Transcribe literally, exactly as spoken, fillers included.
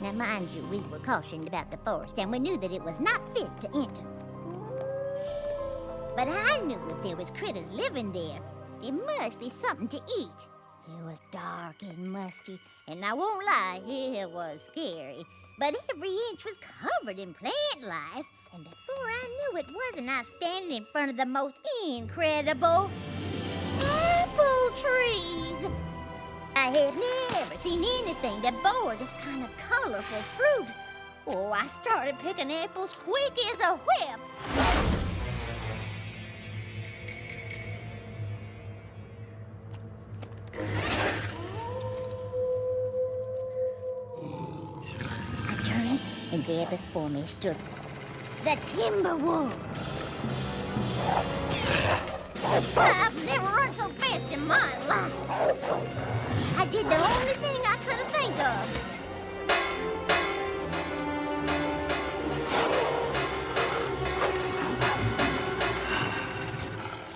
Now, mind you, we were cautioned about the forest, and we knew that it was not fit to enter. But I knew if there was critters living there, there must be something to eat. It was dark and musty, and I won't lie, it was scary. But every inch was covered in plant life, and before I knew it, wasn't I standing in front of the most incredible apple trees? I have never seen anything that bore this kind of colorful fruit. Oh, I started picking apples quick as a whip. I turned, and there before me stood the Timberwolves. I've never run so fast in my life. I did the only thing